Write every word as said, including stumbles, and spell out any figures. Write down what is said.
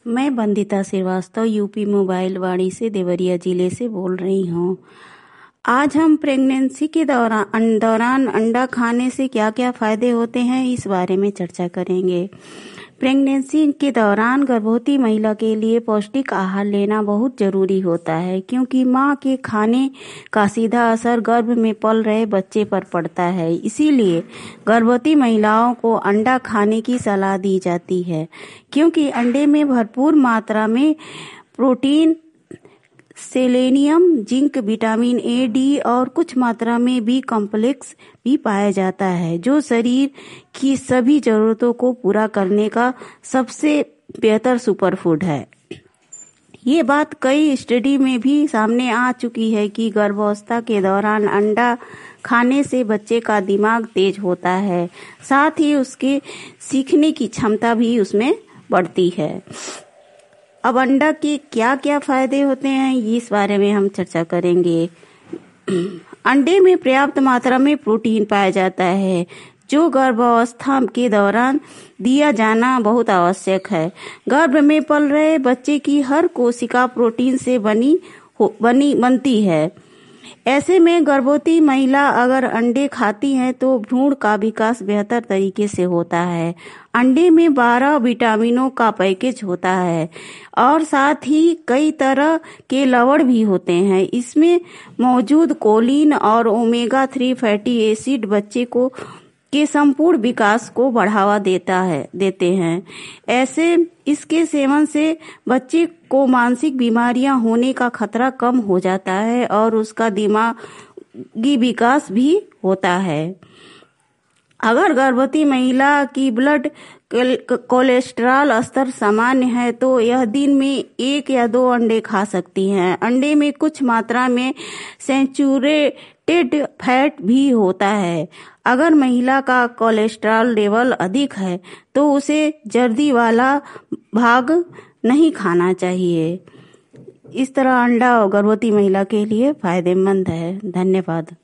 मैं Vandita Shrivastava UP mobile Vani से देवरिया जिले से बोल रही हूँ। आज हम प्रेगनेंसी के दौरान दौरान अंडा खाने से क्या क्या फायदे होते हैं इस बारे में चर्चा करेंगे। प्रेगनेंसी के दौरान गर्भवती महिला के लिए पौष्टिक आहार लेना बहुत जरूरी होता है, क्योंकि मां के खाने का सीधा असर गर्भ में पल रहे बच्चे पर पड़ता है। इसीलिए गर्भवती महिलाओं को अंडा खाने की सलाह दी जाती है, क्योंकि अंडे में भरपूर मात्रा में protein, selenium, zinc, vitamin A, D और कुछ मात्रा में बी कॉम्प्लेक्स भी पाया जाता है, जो शरीर की सभी जरूरतों को पूरा करने का सबसे बेहतर सुपरफूड है। ये बात कई स्टडी में भी सामने आ चुकी है कि गर्भावस्था के दौरान अंडा खाने से बच्चे का दिमाग तेज होता है, साथ ही उसके सीखने की क्षमता भी उसमें बढ़ती है। अब अंडा के क्या क्या फायदे होते हैं इस बारे में हम चर्चा करेंगे। अंडे में पर्याप्त मात्रा में प्रोटीन पाया जाता है, जो गर्भावस्था के दौरान दिया जाना बहुत आवश्यक है। गर्भ में पल रहे बच्चे की हर कोशिका प्रोटीन से बनी हो, बनी बनती है। ऐसे में गर्भवती महिला अगर अंडे खाती है तो भ्रूण का विकास बेहतर तरीके से होता है। अंडे में बारह विटामिनों का पैकेज होता है और साथ ही कई तरह के लवण भी होते हैं। इसमें मौजूद कोलिन और ओमेगा थ्री फैटी एसिड बच्चे को के संपूर्ण विकास को बढ़ावा देता है देते हैं। ऐसे इसके सेवन से बच्चे को मानसिक बीमारियां होने का खतरा कम हो जाता है और उसका दिमागी विकास भी होता है। अगर गर्भवती महिला की ब्लड कोलेस्ट्रॉल स्तर सामान्य है तो यह दिन में एक या दो अंडे खा सकती हैं। अंडे में कुछ मात्रा में सैचुरेटेड फैट भी होता है। अगर महिला का कोलेस्ट्रॉल लेवल अधिक है तो उसे जर्दी वाला भाग नहीं खाना चाहिए। इस तरह अंडा गर्भवती महिला के लिए फायदेमंद है। धन्यवाद।